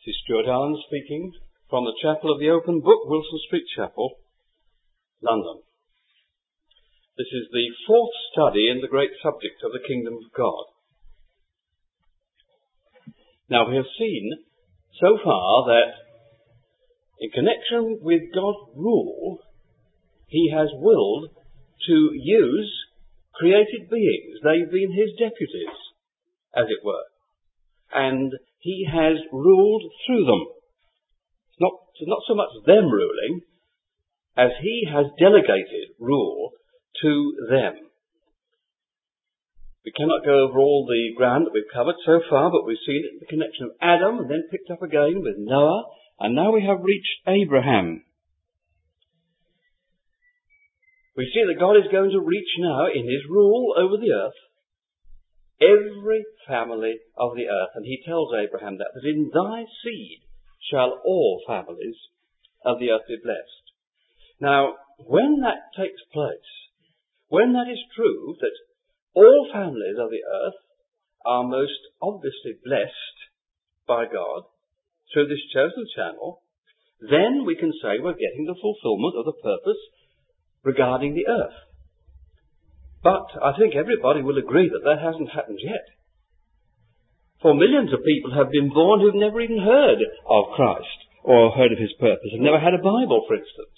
This is Stuart Allen speaking from the Chapel of the Open Book, Wilson Street Chapel, London. This is the fourth study in the great subject of the Kingdom of God. Now, we have seen so far that in connection with God's rule, He has willed to use created beings. They've been His deputies, as it were. And He has ruled through them. It's not so much them ruling, as He has delegated rule to them. We cannot go over all the ground that we've covered so far, but we've seen it in the connection of Adam, and then picked up again with Noah, and now we have reached Abraham. We see that God is going to reach now in His rule over the earth every family of the earth. And He tells Abraham that in thy seed shall all families of the earth be blessed. Now, when that takes place, when that is true, that all families of the earth are most obviously blessed by God through this chosen channel, then we can say we're getting the fulfillment of the purpose regarding the earth. But I think everybody will agree that that hasn't happened yet. For millions of people have been born who've never even heard of Christ or heard of His purpose, have never had a Bible, for instance.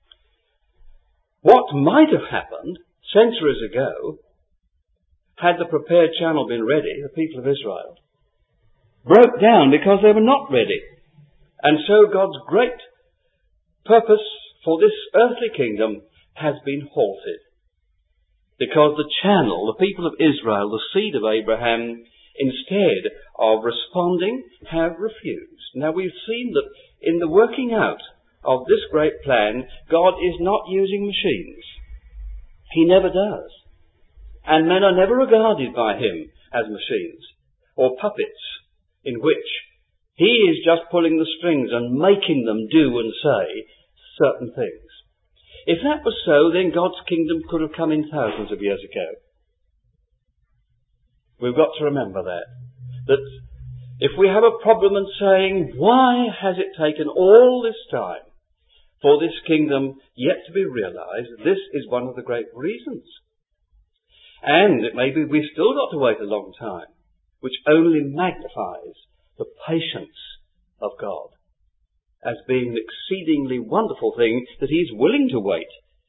What might have happened centuries ago, had the prepared channel been ready, the people of Israel broke down because they were not ready. And so God's great purpose for this earthly kingdom has been halted. Because the channel, the people of Israel, the seed of Abraham, instead of responding, have refused. Now we've seen that in the working out of this great plan, God is not using machines. He never does. And men are never regarded by Him as machines or puppets in which He is just pulling the strings and making them do and say certain things. If that was so, then God's kingdom could have come in thousands of years ago. We've got to remember that if we have a problem and saying, why has it taken all this time for this kingdom yet to be realized, this is one of the great reasons. And it may be we've still got to wait a long time, which only magnifies the patience of God as being an exceedingly wonderful thing that He's willing to wait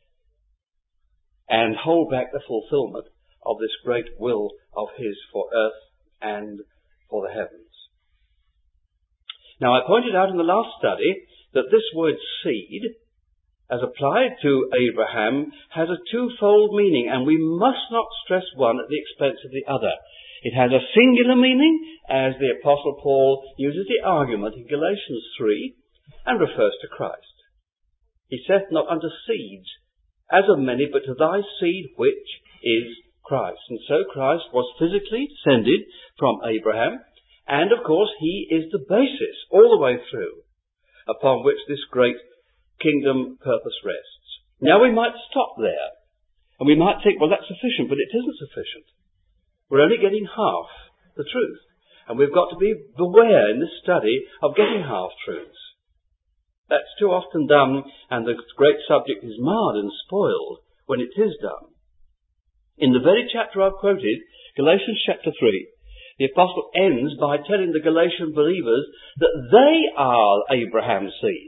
and hold back the fulfillment of this great will of His for earth and for the heavens. Now, I pointed out in the last study that this word seed, as applied to Abraham, has a twofold meaning, and we must not stress one at the expense of the other. It has a singular meaning, as the Apostle Paul uses the argument in Galatians 3, and refers to Christ. He saith not unto seeds, as of many, but to thy seed which is Christ. And so Christ was physically descended from Abraham, and of course He is the basis all the way through upon which this great kingdom purpose rests. Now we might stop there, and we might think, well, that's sufficient, but it isn't sufficient. We're only getting half the truth, and we've got to be beware in this study of getting half-truths. That's too often done, and the great subject is marred and spoiled when it is done. In the very chapter I've quoted, Galatians chapter 3, the Apostle ends by telling the Galatian believers that they are Abraham's seed.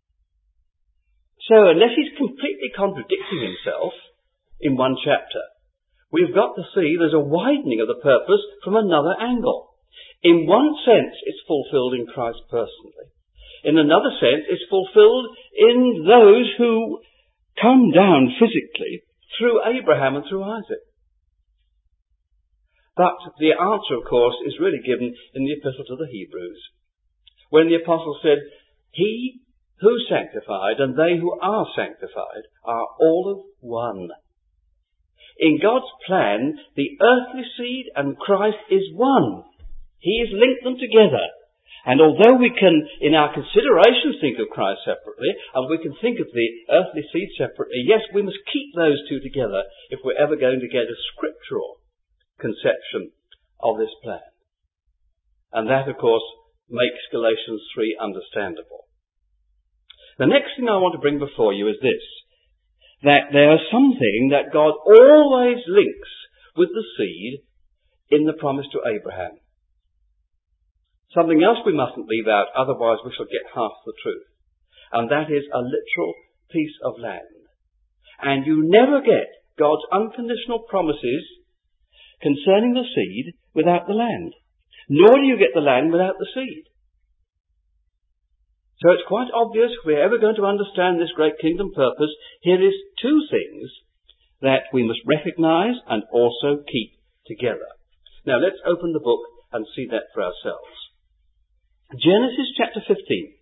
So unless he's completely contradicting himself in one chapter, we've got to see there's a widening of the purpose from another angle. In one sense, it's fulfilled in Christ personally. In another sense, it's fulfilled in those who come down physically through Abraham and through Isaac. But the answer, of course, is really given in the Epistle to the Hebrews, when the Apostle said, He who sanctified and they who are sanctified are all of one. In God's plan, the earthly seed and Christ is one. He has linked them together. And although we can, in our considerations, think of Christ separately, and we can think of the earthly seed separately, yes, we must keep those two together if we're ever going to get a scriptural conception of this plan. And that, of course, makes Galatians 3 understandable. The next thing I want to bring before you is this, that there is something that God always links with the seed in the promise to Abraham. Something else we mustn't leave out, otherwise we shall get half the truth. And that is a literal piece of land. And you never get God's unconditional promises concerning the seed without the land. Nor do you get the land without the seed. So it's quite obvious if we're ever going to understand this great kingdom purpose, here is two things that we must recognize and also keep together. Now let's open the book and see that for ourselves. Genesis chapter 15.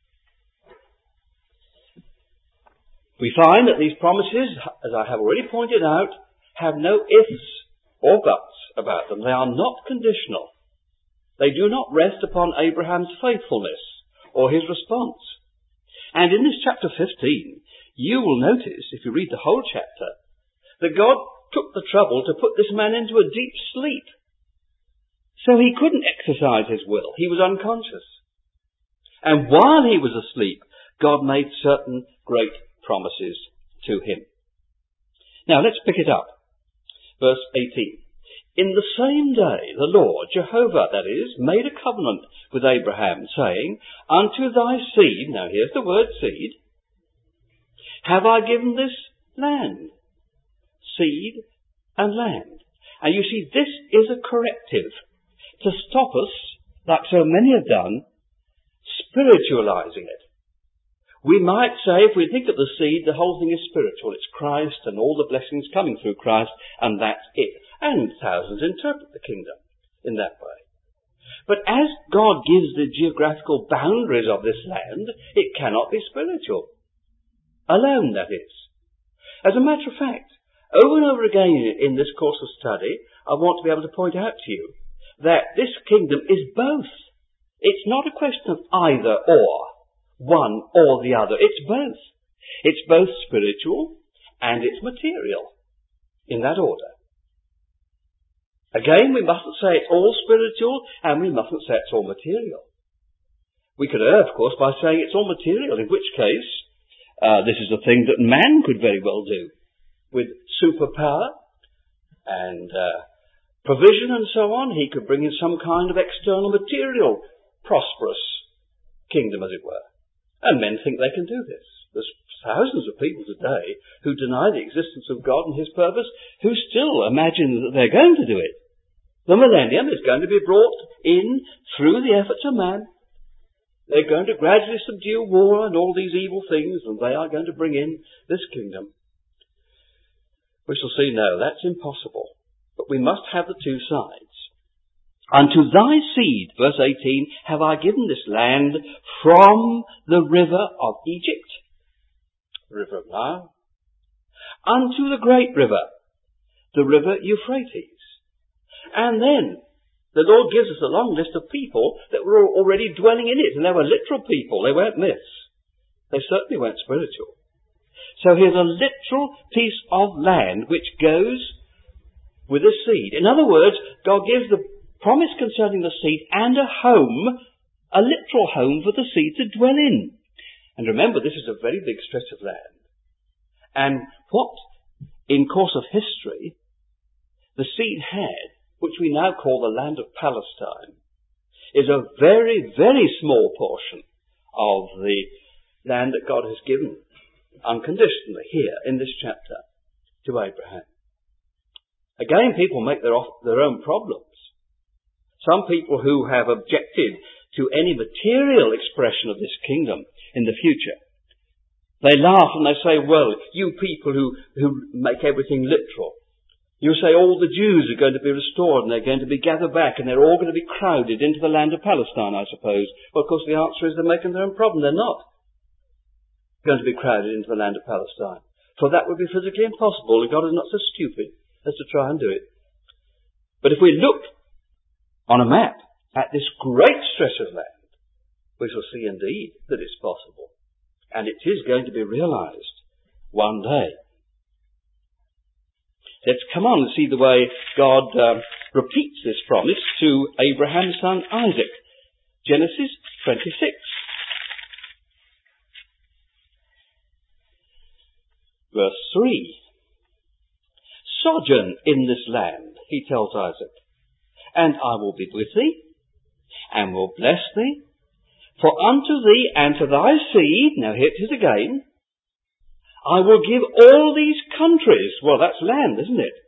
We find that these promises, as I have already pointed out, have no ifs or buts about them. They are not conditional. They do not rest upon Abraham's faithfulness or his response. And in this chapter 15, you will notice, if you read the whole chapter, that God took the trouble to put this man into a deep sleep. So he couldn't exercise his will. He was unconscious. And while he was asleep, God made certain great promises to him. Now let's pick it up. Verse 18. In the same day the Lord, Jehovah that is, made a covenant with Abraham, saying, unto thy seed, now here's the word seed, have I given this land. Seed and land. And you see, this is a corrective to stop us, like so many have done, spiritualizing it. We might say, if we think of the seed, the whole thing is spiritual. It's Christ and all the blessings coming through Christ, and that's it. And thousands interpret the kingdom in that way. But as God gives the geographical boundaries of this land, it cannot be spiritual. Alone, that is. As a matter of fact, over and over again in this course of study, I want to be able to point out to you that this kingdom is both. It's not a question of either or, one or the other. It's both. It's both spiritual and it's material, in that order. Again, we mustn't say it's all spiritual and we mustn't say it's all material. We could err, of course, by saying it's all material, in which case this is a thing that man could very well do, with superpower and provision and so on. He could bring in some kind of external material, prosperous kingdom, as it were. And men think they can do this. There's thousands of people today who deny the existence of God and his purpose, who still imagine that they're going to do it. The millennium is going to be brought in through the efforts of man. They're going to gradually subdue war and all these evil things, and they are going to bring in this kingdom. We shall see, no, that's impossible. But we must have the two sides. Unto thy seed, verse 18, have I given this land from the river of Egypt, the river of Nile, unto the great river, the river Euphrates. And then the Lord gives us a long list of people that were already dwelling in it, and they were literal people. They weren't myths. They certainly weren't spiritual. So here's a literal piece of land which goes with a seed. In other words, God gives the promise concerning the seed and a home, a literal home for the seed to dwell in. And remember, this is a very big stretch of land. And what, in course of history, the seed had, which we now call the land of Palestine, is a very, very small portion of the land that God has given unconditionally here in this chapter to Abraham. Again, people make their own problems. Some people who have objected to any material expression of this kingdom in the future, they laugh and they say, well, you people who make everything literal, you say all the Jews are going to be restored and they're going to be gathered back and they're all going to be crowded into the land of Palestine, I suppose. Well, of course, the answer is they're making their own problem. They're not going to be crowded into the land of Palestine. For that would be physically impossible, and God is not so stupid as to try and do it. But if we look on a map at this great stretch of land, we shall see indeed that it's possible. And it is going to be realized one day. Let's come on and see the way God repeats this promise to Abraham's son Isaac. Genesis 26. Verse 3. Sojourn in this land, he tells Isaac, and I will be with thee, and will bless thee. For unto thee and to thy seed, now here it is again, I will give all these countries. Well, that's land, isn't it?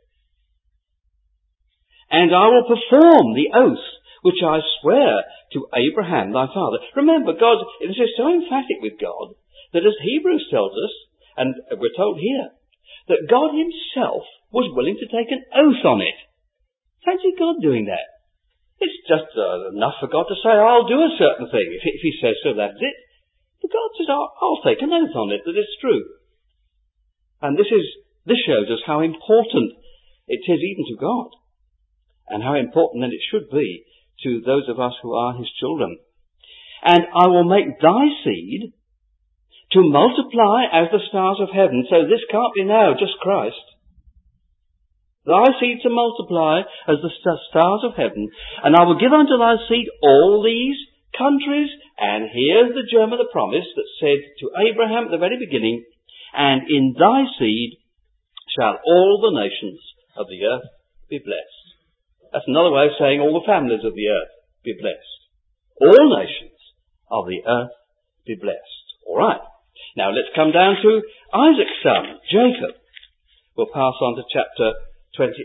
And I will perform the oath which I swear to Abraham thy father. Remember, God, this is so emphatic with God, that as Hebrews tells us, and we're told here, that God himself was willing to take an oath on it. Fancy God doing that. It's just enough for God to say, I'll do a certain thing. If he says so, that's it. But God says, I'll take an oath on it that it's true. And this shows us how important it is even to God, and how important then it should be to those of us who are his children. And I will make thy seed to multiply as the stars of heaven. So this can't be now just Christ. Thy seed to multiply as the stars of heaven. And I will give unto thy seed all these countries. And here's the germ of the promise that said to Abraham at the very beginning, and in thy seed shall all the nations of the earth be blessed. That's another way of saying all the families of the earth be blessed. All nations of the earth be blessed. All right. Now let's come down to Isaac's son, Jacob. We'll pass on to chapter 28.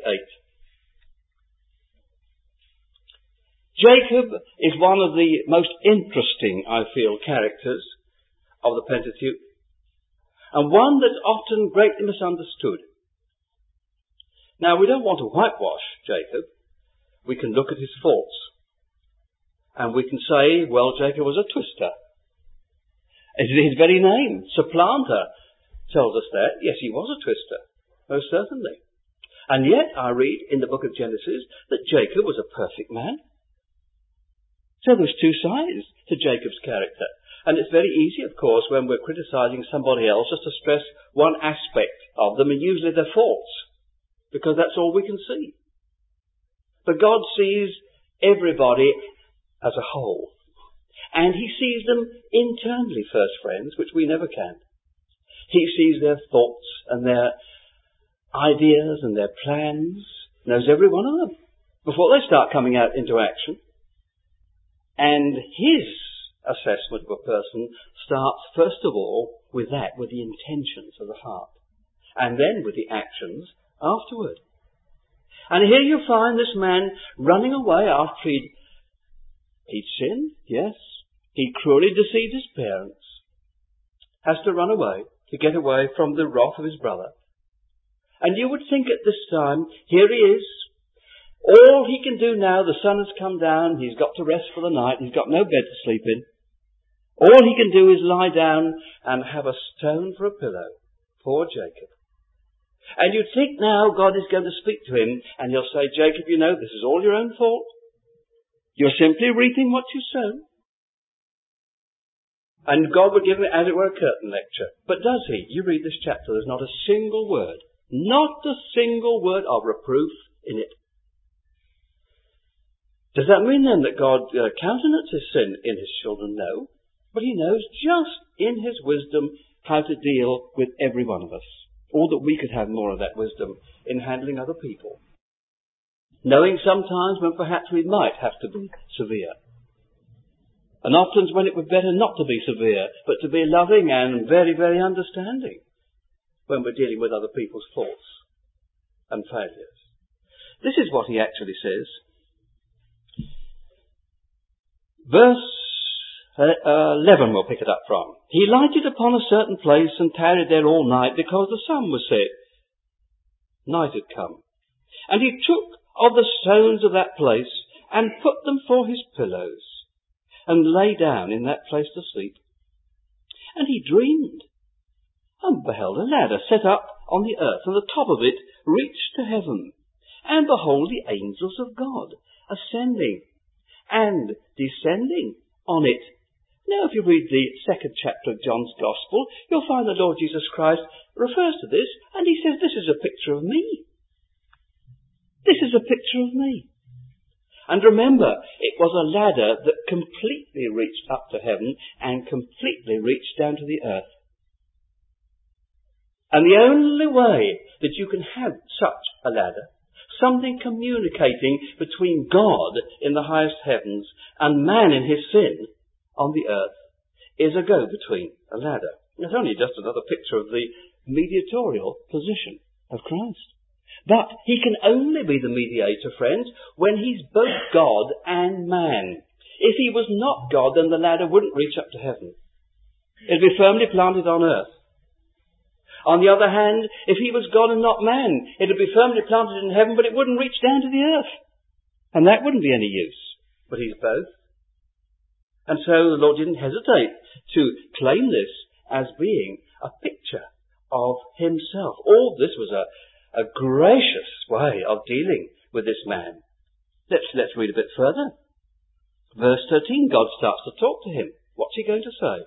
Jacob is one of the most interesting, I feel, characters of the Pentateuch, and one that's often greatly misunderstood. Now, we don't want to whitewash Jacob. We can look at his faults, and we can say, well, Jacob was a twister. His very name, supplanter, tells us that. Yes, he was a twister, most certainly. And yet, I read in the book of Genesis that Jacob was a perfect man. So there's two sides to Jacob's character. And it's very easy, of course, when we're criticizing somebody else, just to stress one aspect of them, and usually their faults, because that's all we can see. But God sees everybody as a whole. And he sees them internally first, friends, which we never can. He sees their thoughts and their ideas and their plans, knows every one of them before they start coming out into action. And his assessment of a person starts first of all with that, with the intentions of the heart, and then with the actions afterward. And here you find this man running away after he'd sinned, yes. He cruelly deceived his parents, has to run away to get away from the wrath of his brother. And you would think at this time, here he is, all he can do now, the sun has come down, he's got to rest for the night, he's got no bed to sleep in. All he can do is lie down and have a stone for a pillow. Poor Jacob. And you'd think now God is going to speak to him, and he'll say, Jacob, you know, this is all your own fault. You're simply reaping what you sow. And God would give him, as it were, a curtain lecture. But does he? You read this chapter, there's not a single word of reproof in it. Does that mean then that God countenances sin in his children? No. But he knows just in his wisdom how to deal with every one of us. Or that we could have more of that wisdom in handling other people. Knowing sometimes when perhaps we might have to be severe. And often when it would be better not to be severe, but to be loving and very, very understanding when we're dealing with other people's faults and failures. This is what he actually says. Verse 11 we'll pick it up from. He lighted upon a certain place and tarried there all night because the sun was set. Night had come. And he took of the stones of that place and put them for his pillows and lay down in that place to sleep. And he dreamed and beheld a ladder set up on the earth, and the top of it reached to heaven. And behold, the angels of God ascending and descending on it. Now, if you read the second chapter of John's Gospel, you'll find the Lord Jesus Christ refers to this, and he says, this is a picture of me. This is a picture of me. And remember, it was a ladder that completely reached up to heaven and completely reached down to the earth. And the only way that you can have such a ladder, something communicating between God in the highest heavens and man in his sin on the earth, is a go-between, a ladder. It's only just another picture of the mediatorial position of Christ. But he can only be the mediator, friends, when he's both God and man. If he was not God, then the ladder wouldn't reach up to heaven. It'd be firmly planted on earth. On the other hand, if he was God and not man, it would be firmly planted in heaven, but it wouldn't reach down to the earth. And that wouldn't be any use. But he's both. And so the Lord didn't hesitate to claim this as being a picture of himself. All this was a gracious way of dealing with this man. Let's read a bit further. Verse 13, God starts to talk to him. What's he going to say?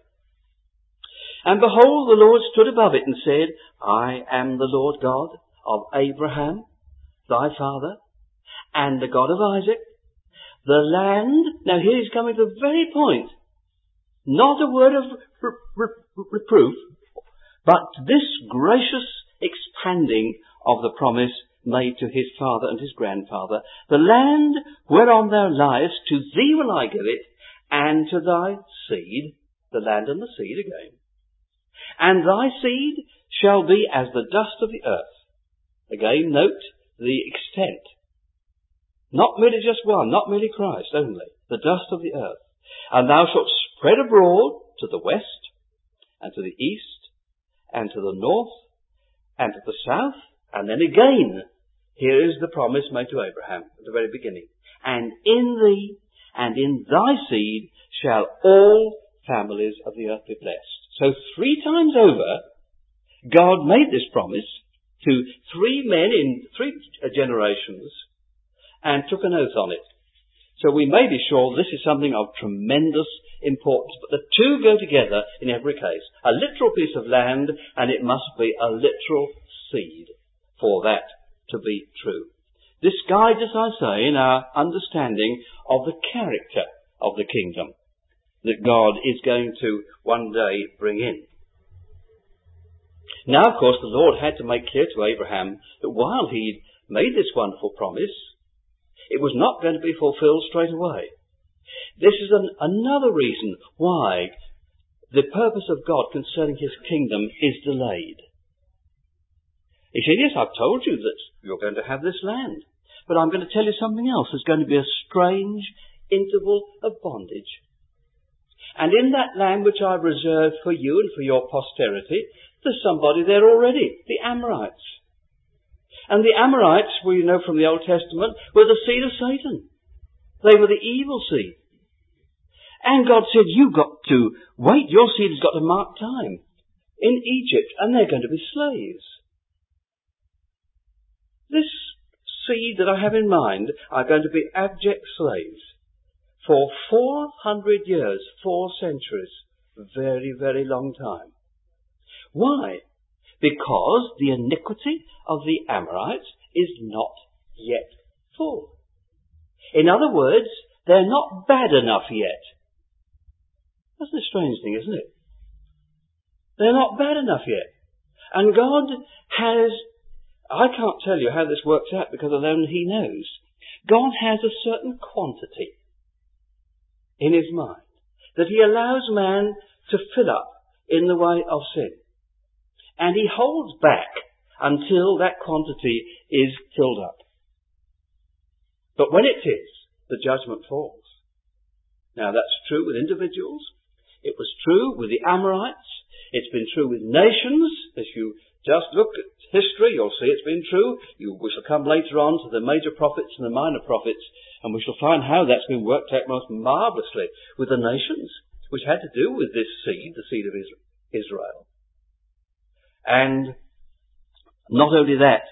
And behold, the Lord stood above it and said, I am the Lord God of Abraham, thy father, and the God of Isaac. The land, now here he's coming to the very point, not a word of reproof, but this gracious expanding of the promise made to his father and his grandfather. The land whereon thou liest, to thee will I give it, and to thy seed, the land and the seed again. And thy seed shall be as the dust of the earth. Again, note the extent. Not merely just one, not merely Christ only, the dust of the earth. And thou shalt spread abroad to the west, and to the east, and to the north, and to the south. And then again, here is the promise made to Abraham at the very beginning. And in thee, and in thy seed, shall all families of the earth be blessed. So 3 times over, God made this promise to 3 men in 3 generations and took an oath on it. So we may be sure this is something of tremendous importance. But the two go together in every case. A literal piece of land, and it must be a literal seed for that to be true. This guides us, I say, in our understanding of the character of the kingdom that God is going to one day bring in. Now, of course, the Lord had to make clear to Abraham that while he'd made this wonderful promise, it was not going to be fulfilled straight away. This is another reason why the purpose of God concerning his kingdom is delayed. He said, yes, I've told you that you're going to have this land, but I'm going to tell you something else. There's going to be a strange interval of bondage. And in that land which I've reserved for you and for your posterity, there's somebody there already, the Amorites. And the Amorites, we know from the Old Testament, were the seed of Satan. They were the evil seed. And God said, you've got to wait, your seed has got to mark time in Egypt, and they're going to be slaves. This seed that I have in mind are going to be abject slaves for 400 years, 4 centuries, very, very long time. Why? Because the iniquity of the Amorites is not yet full. In other words, they're not bad enough yet. That's a strange thing, isn't it? They're not bad enough yet. And God has, I can't tell you how this works out because alone He knows. God has a certain quantity in His mind that He allows man to fill up in the way of sin. And He holds back until that quantity is filled up. But when it is, the judgment falls. Now that's true with individuals. It was true with the Amorites. It's been true with nations. As you just look at history, you'll see it's been true. We shall come later on to the major prophets and the minor prophets, and we shall find how that's been worked out most marvellously with the nations, which had to do with this seed, the seed of Israel. And not only that,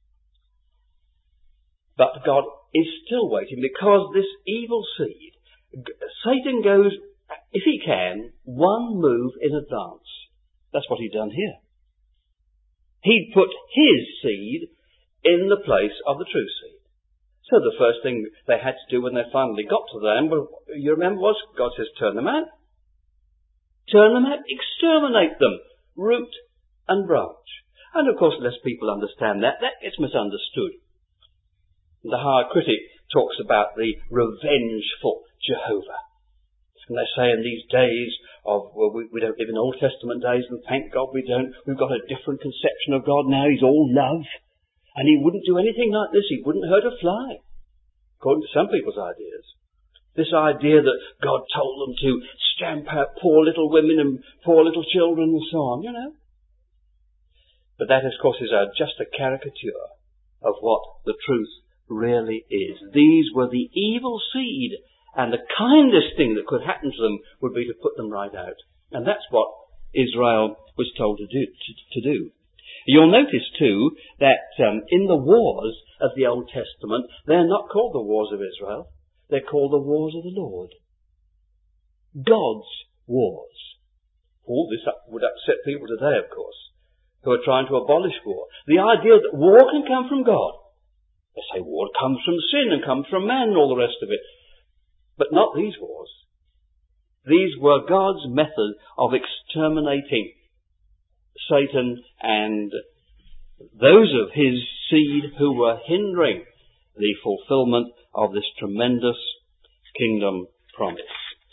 but God is still waiting because this evil seed, Satan goes, if he can, one move in advance. That's what he'd done here. He'd put his seed in the place of the true seed. So the first thing they had to do when they finally got to them, you remember, was God says, turn them out. Turn them out, exterminate them, root and branch. And of course, unless people understand that gets misunderstood. The high critic talks about the revengeful Jehovah. And they say in these days we don't live in Old Testament days, and thank God we don't. We've got a different conception of God now. He's all love. And he wouldn't do anything like this. He wouldn't hurt a fly, according to some people's ideas. This idea that God told them to stamp out poor little women and poor little children and so on, you know. But that, of course, is just a caricature of what the truth really is. These were the evil seed, and the kindest thing that could happen to them would be to put them right out. And that's what Israel was told to do. You'll notice, too, that in the wars of the Old Testament, they're not called the wars of Israel. They're called the wars of the Lord. God's wars. All this would upset people today, of course, who are trying to abolish war. The idea that war can come from God. They say war comes from sin and comes from man and all the rest of it. But not these wars. These were God's method of exterminating Satan and those of his seed who were hindering the fulfillment of this tremendous kingdom promise.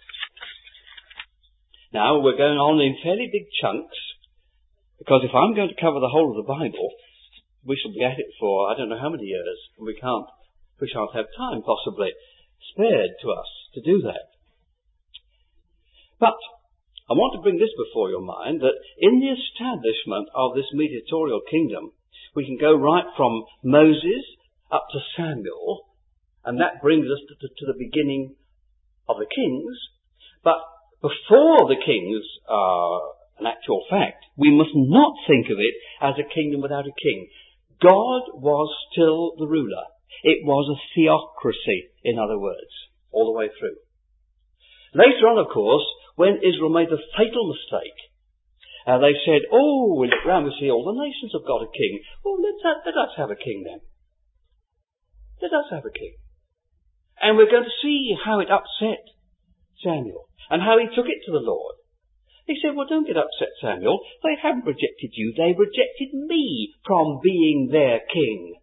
Now, we're going on in fairly big chunks, because if I'm going to cover the whole of the Bible, we shall be at it for I don't know how many years, and we shan't have time possibly spared to us to do that. But I want to bring this before your mind, that in the establishment of this mediatorial kingdom, we can go right from Moses up to Samuel, and that brings us to the beginning of the kings. But before the kings are an actual fact, we must not think of it as a kingdom without a king. God was still the ruler. It was a theocracy, in other words, all the way through. Later on, of course, when Israel made the fatal mistake, they said, we look round, we see all the nations have got a king. Well, let us have a king then. Let us have a king. And we're going to see how it upset Samuel and how he took it to the Lord. He said, well, don't get upset, Samuel. They haven't rejected you. They rejected me from being their king.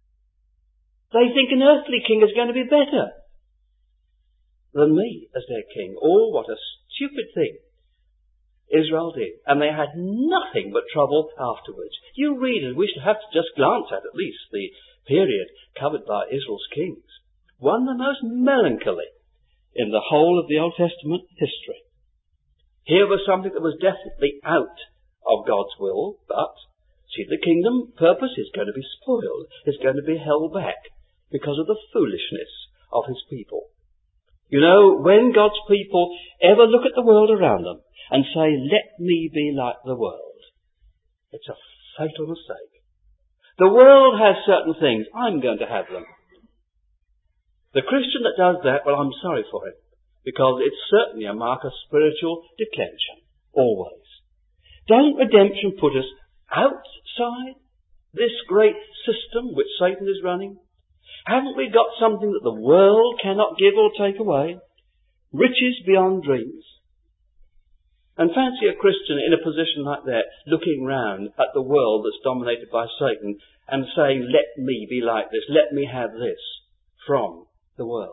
They think an earthly king is going to be better than me as their king. Oh, what a stupid thing Israel did. And they had nothing but trouble afterwards. You readers, we should have to just glance at least the period covered by Israel's kings. One of the most melancholy in the whole of the Old Testament history. Here was something that was definitely out of God's will, but, see, the kingdom purpose is going to be spoiled, is going to be held back because of the foolishness of his people. You know, when God's people ever look at the world around them and say, let me be like the world, it's a fatal mistake. The world has certain things, I'm going to have them. The Christian that does that, well, I'm sorry for him, because it's certainly a mark of spiritual declension, always. Doesn't redemption put us outside this great system which Satan is running? Haven't we got something that the world cannot give or take away? Riches beyond dreams. And fancy a Christian in a position like that, looking round at the world that's dominated by Satan and saying, let me be like this, let me have this from the world.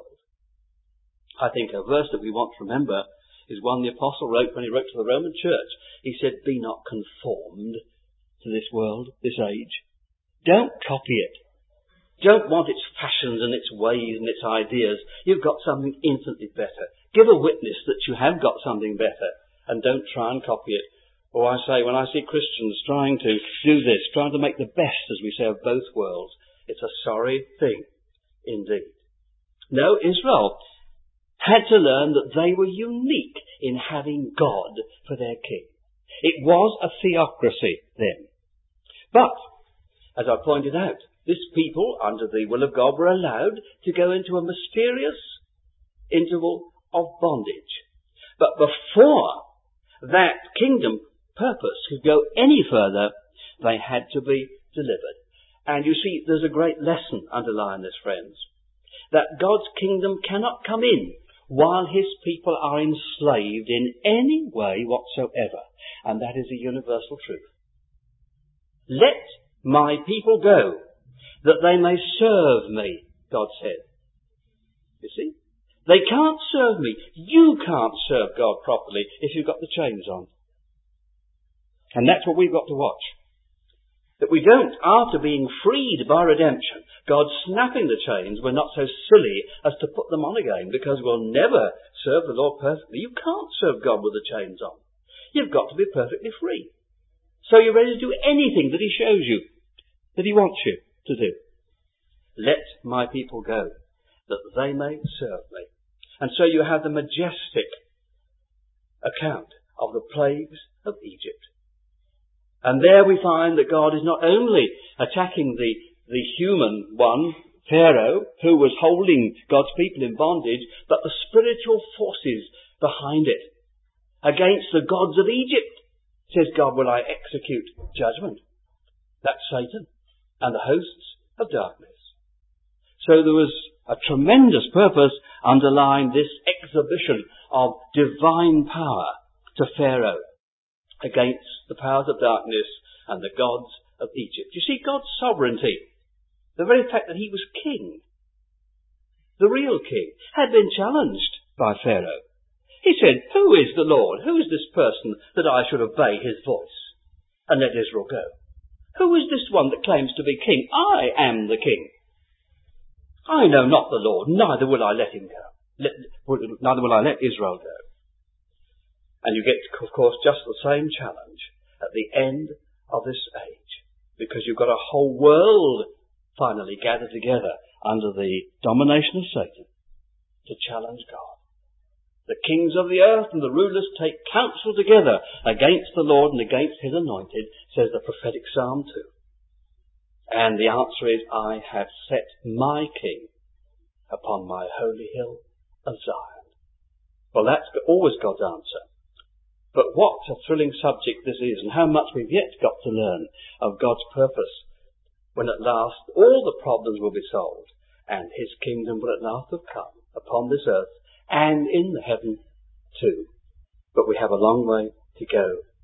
I think a verse that we want to remember is one the Apostle wrote when he wrote to the Roman Church. He said, be not conformed to this world, this age. Don't copy it. Don't want its fashions and its ways and its ideas. You've got something infinitely better. Give a witness that you have got something better, and don't try and copy it. Or I say, when I see Christians trying to do this, trying to make the best, as we say, of both worlds, it's a sorry thing indeed. No, Israel had to learn that they were unique in having God for their king. It was a theocracy then. But, as I pointed out, this people, under the will of God, were allowed to go into a mysterious interval of bondage. But before that kingdom purpose could go any further, they had to be delivered. And you see, there's a great lesson underlying this, friends. that God's kingdom cannot come in while his people are enslaved in any way whatsoever. And that is a universal truth. Let my people go, that they may serve me, God said. You see? They can't serve me. You can't serve God properly if you've got the chains on. And that's what we've got to watch. That we don't, after being freed by redemption, God snapping the chains, we're not so silly as to put them on again, because we'll never serve the Lord perfectly. You can't serve God with the chains on. You've got to be perfectly free. So you're ready to do anything that he shows you, that he wants you to do. Let my people go, that they may serve me. And so you have the majestic account of the plagues of Egypt. And there we find that God is not only attacking the human one, Pharaoh, who was holding God's people in bondage, but the spiritual forces behind it. Against the gods of Egypt, says God, will I execute judgment. That's Satan and the hosts of darkness. So there was a tremendous purpose underlying this exhibition of divine power to Pharaoh against the powers of darkness and the gods of Egypt. You see, God's sovereignty, the very fact that he was king, the real king, had been challenged by Pharaoh. He said, who is the Lord? Who is this person that I should obey his voice and let Israel go? Who is this one that claims to be king? I am the king. I know not the Lord, neither will I let him go. Neither will I let Israel go. And you get, of course, just the same challenge at the end of this age, because you've got a whole world finally gathered together under the domination of Satan to challenge God. The kings of the earth and the rulers take counsel together against the Lord and against his anointed, says the prophetic Psalm 2. And the answer is, I have set my king upon my holy hill of Zion. Well, that's always God's answer. But what a thrilling subject this is, and how much we've yet got to learn of God's purpose when at last all the problems will be solved and his kingdom will at last have come upon this earth and in the heaven too. But we have a long way to go